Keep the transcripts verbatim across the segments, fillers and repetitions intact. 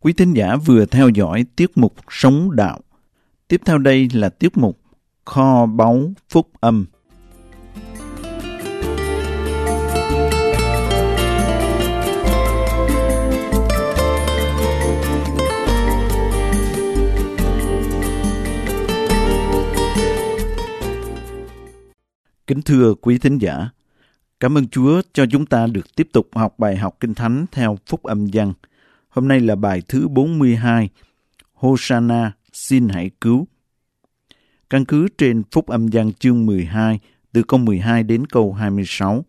Quý thính giả vừa theo dõi tiết mục Sống Đạo. Tiếp theo đây là tiết mục Kho Báu Phúc Âm. Kính thưa quý thính giả, cảm ơn Chúa cho chúng ta được tiếp tục học bài học Kinh Thánh theo Phúc Âm Giăng. Hôm nay là bài thứ bốn mươi hai, Hô-sa-na, xin hãy cứu. Căn cứ trên Phúc Âm Giăng chương mười hai, từ câu mười hai đến câu hai mươi sáu.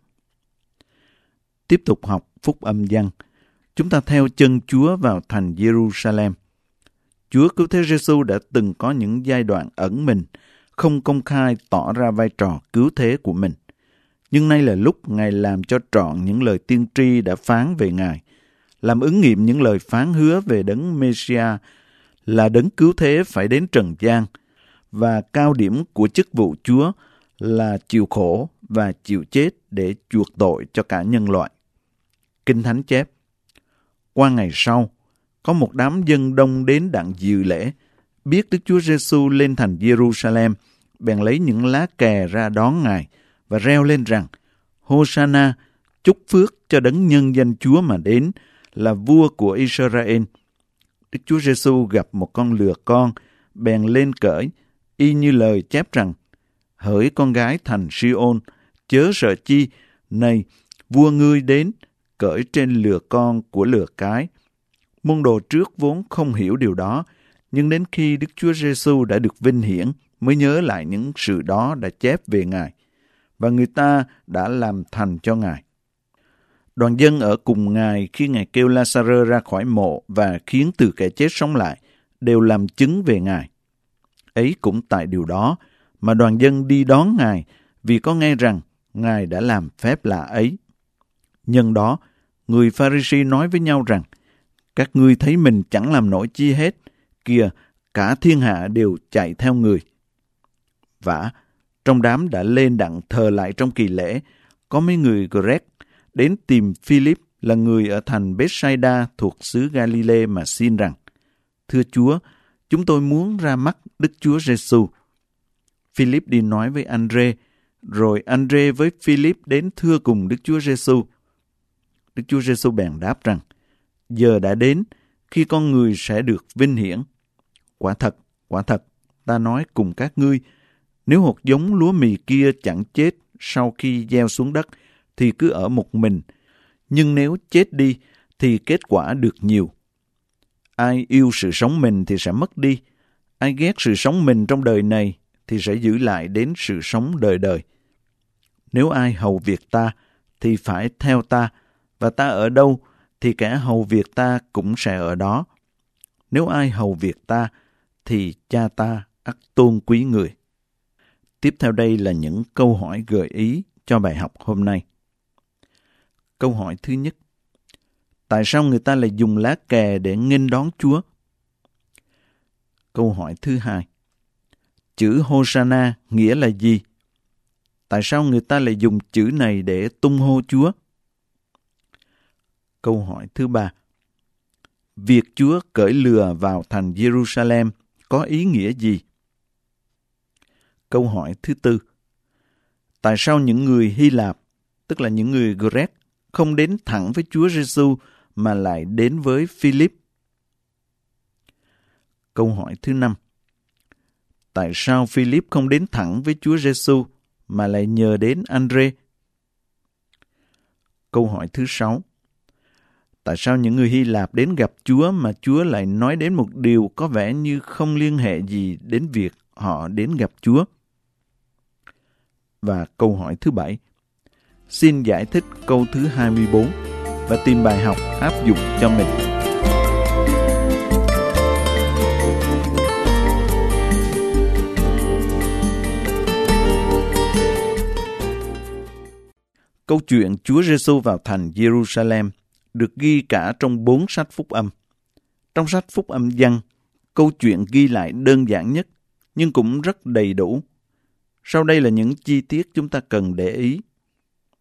Tiếp tục học Phúc Âm Giăng, chúng ta theo chân Chúa vào thành Giê-ru-sa-lem. Chúa Cứu Thế Giê-xu đã từng có những giai đoạn ẩn mình, không công khai tỏ ra vai trò cứu thế của mình. Nhưng nay là lúc Ngài làm cho trọn những lời tiên tri đã phán về Ngài, làm ứng nghiệm những lời phán hứa về đấng Mê-si-a là đấng cứu thế phải đến trần gian, và cao điểm của chức vụ Chúa là chịu khổ và chịu chết để chuộc tội cho cả nhân loại. Kinh Thánh chép, qua ngày sau, có một đám dân đông đến đặng dự lễ, biết Đức Chúa Giê-xu lên thành Giê-ru-sa-lem, bèn lấy những lá kè ra đón Ngài và reo lên rằng, Hô-sa-na, chúc phước cho đấng nhân danh Chúa mà đến, là vua của Israel. Đức Chúa Giê-xu gặp một con lừa con, bèn lên cởi, y như lời chép rằng, hỡi con gái thành Si-ôn, chớ sợ chi, này, vua ngươi đến, cởi trên lừa con của lừa cái. Môn đồ trước vốn không hiểu điều đó, nhưng đến khi Đức Chúa Giê-xu đã được vinh hiển, mới nhớ lại những sự đó đã chép về Ngài, và người ta đã làm thành cho Ngài. Đoàn dân ở cùng Ngài khi Ngài kêu La-sa-rơ ra khỏi mộ và khiến từ kẻ chết sống lại, đều làm chứng về Ngài. Ấy cũng tại điều đó mà đoàn dân đi đón Ngài, vì có nghe rằng Ngài đã làm phép lạ ấy. Nhân đó, người Pha-ri-si nói với nhau rằng, các ngươi thấy mình chẳng làm nổi chi hết, kìa, cả thiên hạ đều chạy theo người. Vả, trong đám đã lên đặng thờ lại trong kỳ lễ, có mấy người Gret đến tìm Philip là người ở thành Bethsaida thuộc xứ Galilee mà xin rằng, thưa Chúa, chúng tôi muốn ra mắt Đức Chúa Giê-xu. Philip đi nói với Andre, rồi Andre với Philip đến thưa cùng Đức Chúa Giê-xu. Đức Chúa Giê-xu bèn đáp rằng, giờ đã đến khi con người sẽ được vinh hiển. Quả thật, quả thật, ta nói cùng các ngươi, nếu hột giống lúa mì kia chẳng chết sau khi gieo xuống đất, thì cứ ở một mình, nhưng nếu chết đi, thì kết quả được nhiều. Ai yêu sự sống mình thì sẽ mất đi, ai ghét sự sống mình trong đời này, thì sẽ giữ lại đến sự sống đời đời. Nếu ai hầu việc ta, thì phải theo ta, và ta ở đâu, thì kẻ hầu việc ta cũng sẽ ở đó. Nếu ai hầu việc ta, thì cha ta ắt tôn quý người. Tiếp theo đây là những câu hỏi gợi ý cho bài học hôm nay. Câu hỏi thứ nhất, tại sao người ta lại dùng lá kè để nghênh đón Chúa? Câu hỏi thứ hai, chữ Hô-sa-na nghĩa là gì? Tại sao người ta lại dùng chữ này để tung hô Chúa? Câu hỏi thứ ba, việc Chúa cởi lừa vào thành Giê-ru-sa-lem có ý nghĩa gì? Câu hỏi thứ tư, tại sao những người Hy Lạp, tức là những người Gret, không đến thẳng với Chúa Giê-xu mà lại đến với Philip? Câu hỏi thứ năm, tại sao Philip không đến thẳng với Chúa Giê-xu mà lại nhờ đến Andre? Câu hỏi thứ sáu, tại sao những người Hy Lạp đến gặp Chúa mà Chúa lại nói đến một điều có vẻ như không liên hệ gì đến việc họ đến gặp Chúa? Và câu hỏi thứ bảy, xin giải thích câu thứ hai mươi bốn và tìm bài học áp dụng cho mình. Câu chuyện Chúa Giê-xu vào thành Giê-ru-sa-lem được ghi cả trong bốn sách Phúc Âm. Trong sách Phúc Âm Giăng, câu chuyện ghi lại đơn giản nhất, nhưng cũng rất đầy đủ. Sau đây là những chi tiết chúng ta cần để ý.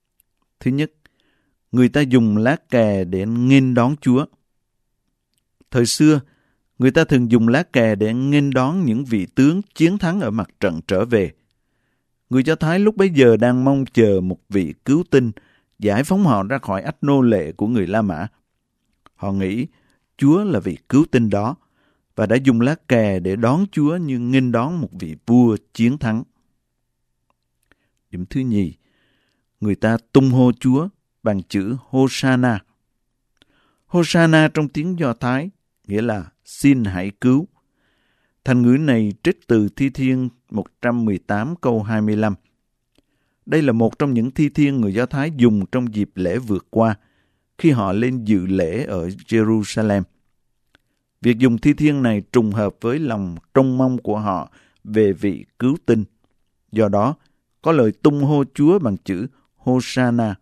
Thứ nhất, người ta dùng lá kè để nghênh đón Chúa. Thời xưa, người ta thường dùng lá kè để nghênh đón những vị tướng chiến thắng ở mặt trận trở về. Người Do Thái lúc bấy giờ đang mong chờ một vị cứu tinh giải phóng họ ra khỏi ách nô lệ của người La Mã. Họ nghĩ Chúa là vị cứu tinh đó và đã dùng lá kè để đón Chúa như nghênh đón một vị vua chiến thắng. Điểm thứ nhì, người ta tung hô Chúa bằng chữ Hosanna. Hosanna trong tiếng Do Thái nghĩa là xin hãy cứu. Thành ngữ này trích từ Thi Thiên một trăm mười tám câu hai mươi lăm. Đây là một trong những thi thiên người Do Thái dùng trong dịp lễ vượt qua khi họ lên dự lễ ở Jerusalem. Việc dùng thi thiên này trùng hợp với lòng trông mong của họ về vị cứu tinh. Do đó, có lời tung hô Chúa bằng chữ Hosanna.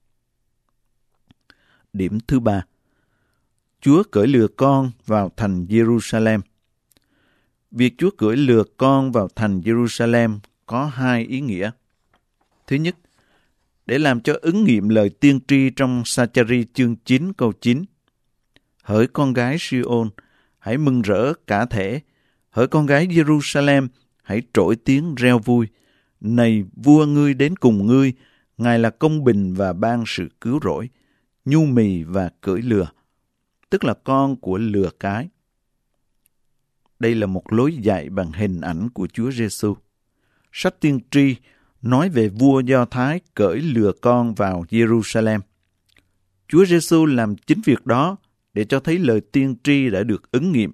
Điểm thứ ba, Chúa cưỡi lừa con vào thành Jerusalem. Việc Chúa cưỡi lừa con vào thành Jerusalem có hai ý nghĩa. Thứ nhất, để làm cho ứng nghiệm lời tiên tri trong Sa-cha-ri chương chín câu chín. Hỡi con gái Si-ôn, hãy mừng rỡ cả thể. Hỡi con gái Jerusalem, hãy trỗi tiếng reo vui. Này vua ngươi đến cùng ngươi, Ngài là công bình và ban sự cứu rỗi, nhu mì và cưỡi lừa, tức là con của lừa cái. Đây là một lối dạy bằng hình ảnh của Chúa Giêsu. Sách tiên tri nói về vua Do Thái cưỡi lừa con vào Jerusalem. Chúa Giêsu làm chính việc đó để cho thấy lời tiên tri đã được ứng nghiệm.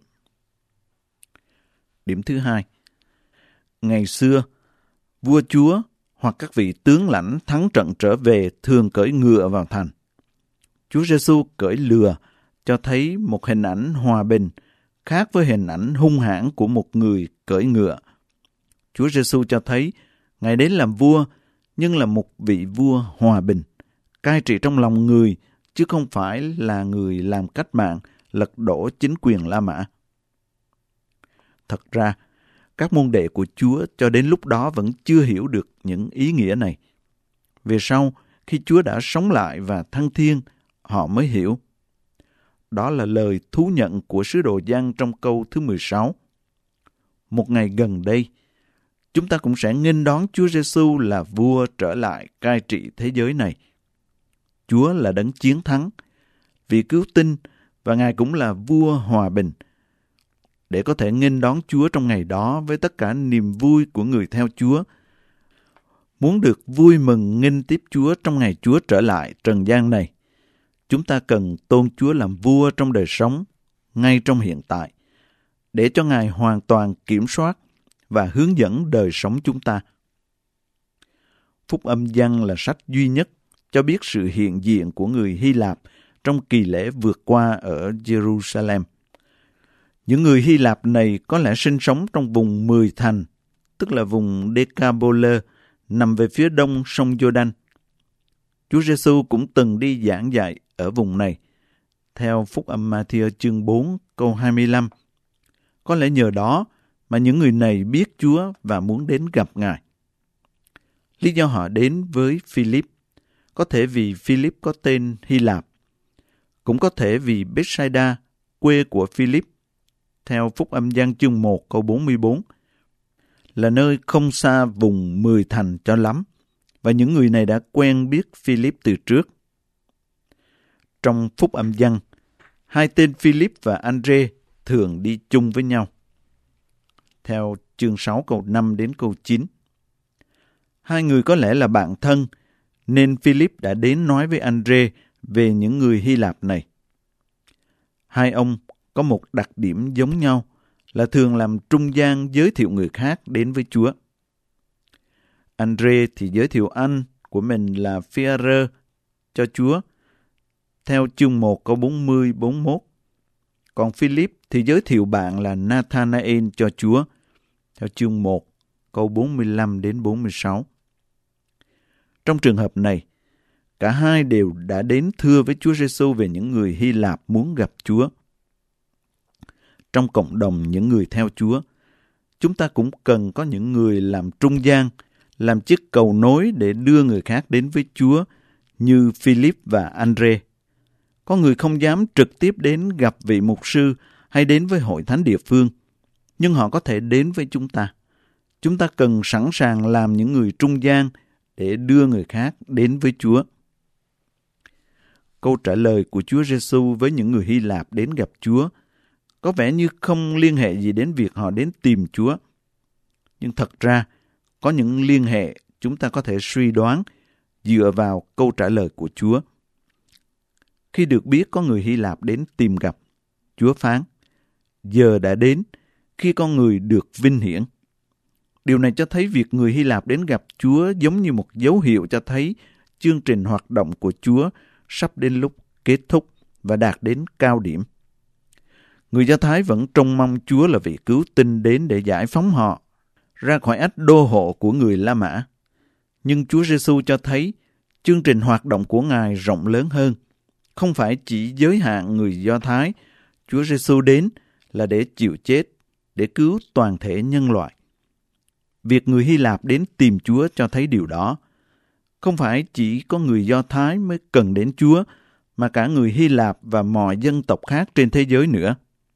Điểm thứ hai, ngày xưa, vua chúa hoặc các vị tướng lãnh thắng trận trở về thường cưỡi ngựa vào thành. Chúa Giêsu cưỡi lừa cho thấy một hình ảnh hòa bình, khác với hình ảnh hung hãn của một người cưỡi ngựa. Chúa Giêsu cho thấy Ngài đến làm vua, nhưng là một vị vua hòa bình, cai trị trong lòng người, chứ không phải là người làm cách mạng, lật đổ chính quyền La Mã. Thật ra, các môn đệ của Chúa cho đến lúc đó vẫn chưa hiểu được những ý nghĩa này. Về sau, khi Chúa đã sống lại và thăng thiên, họ mới hiểu. Đó là lời thú nhận của sứ đồ Giăng trong câu thứ mười sáu. Một ngày gần đây, chúng ta cũng sẽ nghênh đón Chúa Giêsu là vua trở lại cai trị thế giới này. Chúa là đấng chiến thắng, vị cứu tinh, và Ngài cũng là vua hòa bình. Để có thể nghênh đón Chúa trong ngày đó với tất cả niềm vui của người theo Chúa, muốn được vui mừng nghênh tiếp Chúa trong ngày Chúa trở lại trần gian này, chúng ta cần tôn Chúa làm vua trong đời sống, ngay trong hiện tại, để cho Ngài hoàn toàn kiểm soát và hướng dẫn đời sống chúng ta. Phúc âm Giăng là sách duy nhất cho biết sự hiện diện của người Hy Lạp trong kỳ lễ vượt qua ở Jerusalem. Những người Hy Lạp này có lẽ sinh sống trong vùng mười thành, tức là vùng Decapole, nằm về phía đông sông Giô-đanh. Chúa Giêsu cũng từng đi giảng dạy ở vùng này. Theo Phúc âm Ma-thi-ơ chương bốn câu hai mươi lăm, có lẽ nhờ đó mà những người này biết Chúa và muốn đến gặp Ngài. Lý do họ đến với Philip, có thể vì Philip có tên Hy Lạp, cũng có thể vì Bethsaida, quê của Philip, theo Phúc âm Giăng chương một câu bốn mươi bốn, là nơi không xa vùng mười thành cho lắm, và những người này đã quen biết Philip từ trước. Trong Phúc âm Giăng, hai tên Philip và Andre thường đi chung với nhau. Theo chương sáu câu năm đến câu chín. Hai người có lẽ là bạn thân, nên Philip đã đến nói với Andre về những người Hy Lạp này. Hai ông có một đặc điểm giống nhau là thường làm trung gian giới thiệu người khác đến với Chúa. Andre thì giới thiệu anh của mình là Phi-a-rơ cho Chúa, theo chương một câu bốn mươi bốn mươi mốt. Còn Philip thì giới thiệu bạn là Nathanael cho Chúa, theo chương một câu bốn mươi lăm đến bốn mươi sáu. Trong trường hợp này, cả hai đều đã đến thưa với Chúa Giêsu về những người Hy Lạp muốn gặp Chúa. Trong cộng đồng những người theo Chúa, chúng ta cũng cần có những người làm trung gian, làm chiếc cầu nối để đưa người khác đến với Chúa như Philip và Andre. Có người không dám trực tiếp đến gặp vị mục sư hay đến với hội thánh địa phương, nhưng họ có thể đến với chúng ta. Chúng ta cần sẵn sàng làm những người trung gian để đưa người khác đến với Chúa. Câu trả lời của Chúa Giêsu với những người Hy Lạp đến gặp Chúa có vẻ như không liên hệ gì đến việc họ đến tìm Chúa. Nhưng thật ra, có những liên hệ chúng ta có thể suy đoán dựa vào câu trả lời của Chúa. Khi được biết có người Hy Lạp đến tìm gặp, Chúa phán, giờ đã đến khi con người được vinh hiển. Điều này cho thấy việc người Hy Lạp đến gặp Chúa giống như một dấu hiệu cho thấy chương trình hoạt động của Chúa sắp đến lúc kết thúc và đạt đến cao điểm. Người Do Thái vẫn trông mong Chúa là vị cứu tinh đến để giải phóng họ ra khỏi ách đô hộ của người La Mã. Nhưng Chúa Giêsu cho thấy chương trình hoạt động của Ngài rộng lớn hơn. Không phải chỉ giới hạn người Do Thái, Chúa Giêsu đến là để chịu chết, để cứu toàn thể nhân loại. Việc người Hy Lạp đến tìm Chúa cho thấy điều đó. Không phải chỉ có người Do Thái mới cần đến Chúa, mà cả người Hy Lạp và mọi dân tộc khác trên thế giới nữa.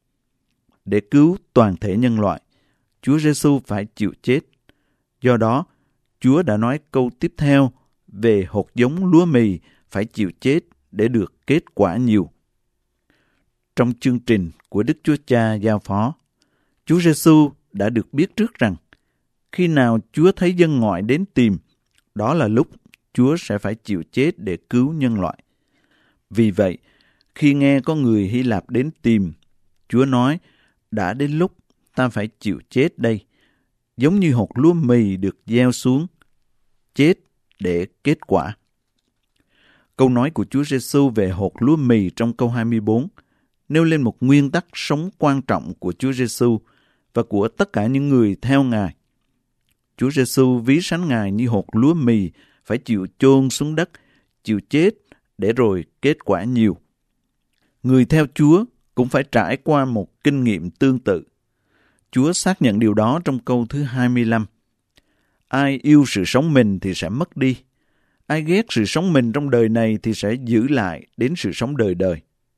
Để cứu toàn thể nhân loại, Chúa Giêsu phải chịu chết. Do đó, Chúa đã nói câu tiếp theo về hột giống lúa mì phải chịu chết để được kết quả nhiều. Trong chương trình của Đức Chúa Cha giao phó, Chúa Giêsu đã được biết trước rằng khi nào Chúa thấy dân ngoại đến tìm, đó là lúc Chúa sẽ phải chịu chết để cứu nhân loại. Vì vậy, khi nghe có người Hy Lạp đến tìm, Chúa nói, đã đến lúc ta phải chịu chết đây, giống như hột lúa mì được gieo xuống, chết để kết quả. Câu nói của Chúa Giêsu về hột lúa mì trong câu hai mươi bốn nêu lên một nguyên tắc sống quan trọng của Chúa Giêsu và của tất cả những người theo Ngài. Chúa Giêsu ví sánh Ngài như hột lúa mì phải chịu chôn xuống đất, chịu chết để rồi kết quả nhiều. Người theo Chúa cũng phải trải qua một kinh nghiệm tương tự. Chúa xác nhận điều đó trong câu thứ hai mươi lăm. Ai yêu sự sống mình thì sẽ mất đi. Ai ghét sự sống mình trong đời này thì sẽ giữ lại đến sự sống đời đời.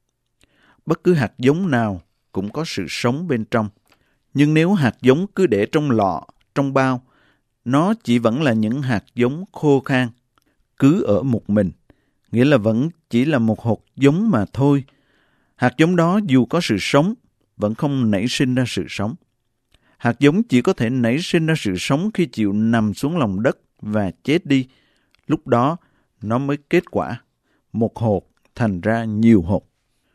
Bất cứ hạt giống nào cũng có sự sống bên trong. Nhưng nếu hạt giống cứ để trong lọ, trong bao, nó chỉ vẫn là những hạt giống khô khan, cứ ở một mình, nghĩa là vẫn chỉ là một hột giống mà thôi. Hạt giống đó dù có sự sống, vẫn không nảy sinh ra sự sống. Hạt giống chỉ có thể nảy sinh ra sự sống khi chịu nằm xuống lòng đất và chết đi. Lúc đó, nó mới kết quả. Một hột thành ra nhiều hột.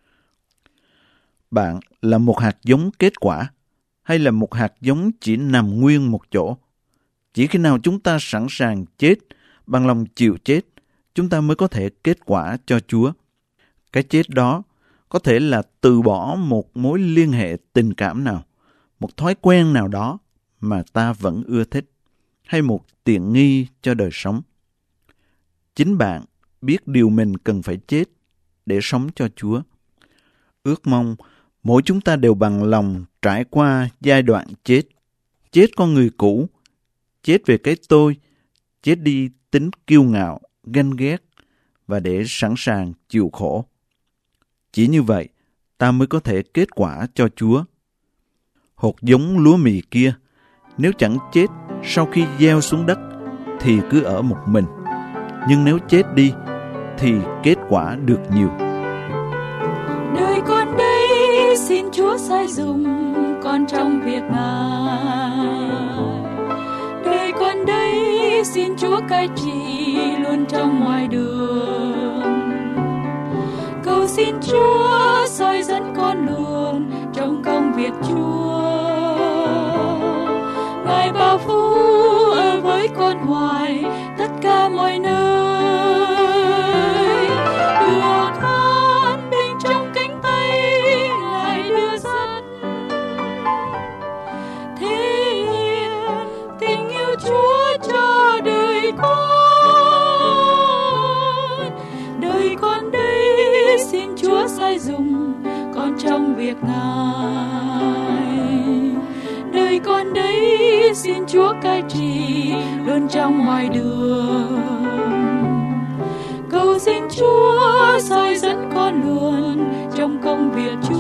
Bạn là một hạt giống kết quả, hay là một hạt giống chỉ nằm nguyên một chỗ? Chỉ khi nào chúng ta sẵn sàng chết, bằng lòng chịu chết, chúng ta mới có thể kết quả cho Chúa. Cái chết đó có thể là từ bỏ một mối liên hệ tình cảm nào, một thói quen nào đó mà ta vẫn ưa thích, hay một tiện nghi cho đời sống. Chính bạn biết điều mình cần phải chết để sống cho Chúa. Ước mong mỗi chúng ta đều bằng lòng trải qua giai đoạn chết. Chết con người cũ, chết về cái tôi, chết đi tính kiêu ngạo, ganh ghét và để sẵn sàng chịu khổ. Chỉ như vậy, ta mới có thể kết quả cho Chúa. Hột giống lúa mì kia, nếu chẳng chết sau khi gieo xuống đất, thì cứ ở một mình. Nhưng nếu chết đi, thì kết quả được nhiều. Đời con đây xin Chúa sai dùng, con trong việc Ngài. Đời con đây xin Chúa cai trị, luôn trong ngoài đường. Cầu xin Chúa soi dẫn con luôn trong công việc Chúa. Ngài bao phủ ở với con hoài tất cả mọi nơi. Được an bình trong cánh tay Ngài đưa dẫn. Thể hiện tình yêu Chúa cho đời con. Đời con đây xin Chúa sai dùng, con trong việc Ngài. Đời con đây xin Chúa cai trị, luôn trong mọi đường. Cầu xin Chúa soi dẫn con luôn luôn trong công việc Chúa.